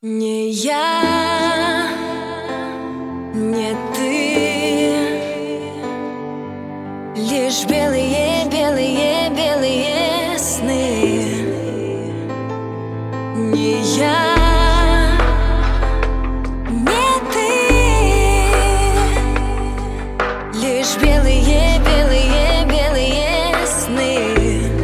Не я, не ты, лишь белые, белые, белые сны. Не я, не ты, лишь белые, белые, белые сны.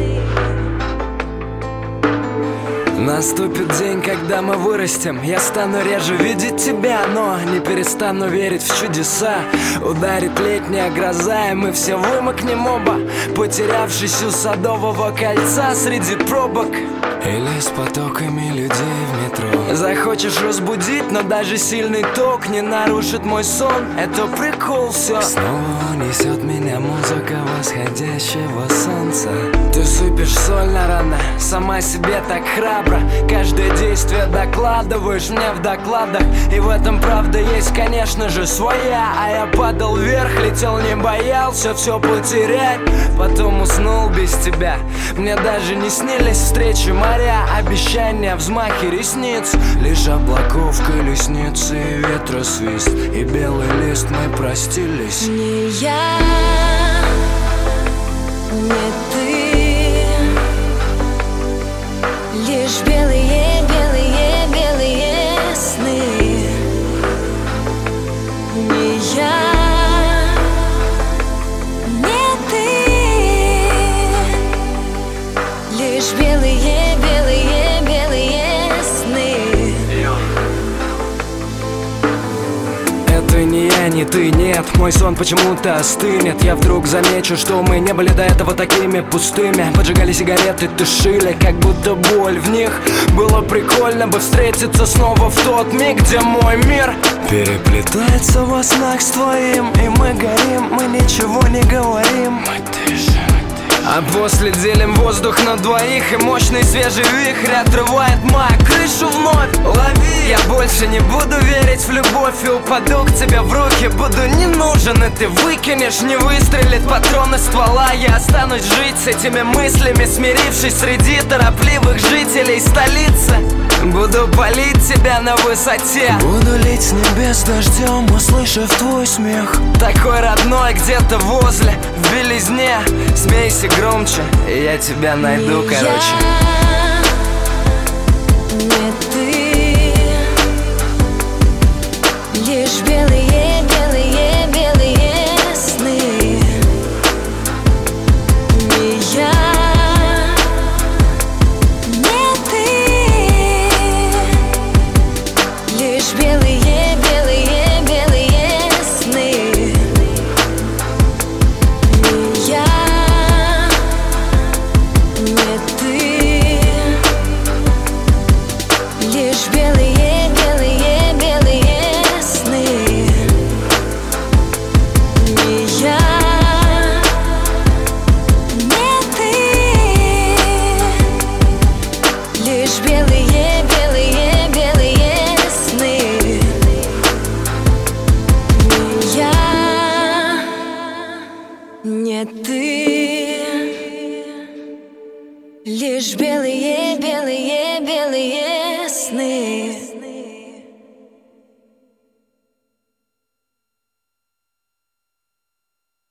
Наступит день, когда мы вырастем. Я стану реже видеть тебя, но не перестану верить в чудеса. Ударит летняя гроза, и мы все вымокнем оба, потерявшись у Садового кольца среди пробок или с потоками людей в метро. Захочешь разбудить, но даже сильный ток не нарушит мой сон. Это прикол, все. Снова унесет меня музыка восходящего солнца. Ты сыпешь соль на раны, сама себе так храбро. Каждое действие докладываешь мне в докладах. И в этом правда есть, конечно же, своя. А я падал вверх, летел, не боялся все потерять. Потом уснул без тебя. Мне даже не снились встречи моря, обещания, взмахи ресниц. Лишь облаков колесницы и ветра свист, и белый лист, мы простились. Не я, не ты, лишь белые, белые, белые сны. Не я, не ты, лишь белые, белые, белые сны. Это не я, не ты, нет. Мой сон почему-то остынет. Я вдруг замечу, что мы не были до этого такими пустыми. Поджигали сигареты, тушили, как будто боль в них. Было прикольно бы встретиться снова в тот миг, где мой мир переплетается во снах с твоим. И мы горим, мы ничего не говорим. Мы дышим. А после делим воздух на двоих, и мощный свежий вихрь отрывает мою крышу вновь. Лови! Я больше не буду верить в любовь и упаду к тебе в руки. Буду не нужен, и ты выкинешь, не выстрелит патрон из ствола. Я останусь жить с этими мыслями, смирившись среди торопливых жителей столицы. Буду палить тебя на высоте, буду лить с небес дождем, услышав твой смех. Такой родной где-то возле, в белизне. Смейся громче, и я тебя найду, короче. Не ты, лишь белые, белые, белые сны. Не я, не ты, лишь белые, белые, белые сны. Не я, не ты, лишь белые, белые, белые сны. Не я, не ты, лишь белые, белые, белые сны. Не я, не ты, лишь белые, белые, белые сны.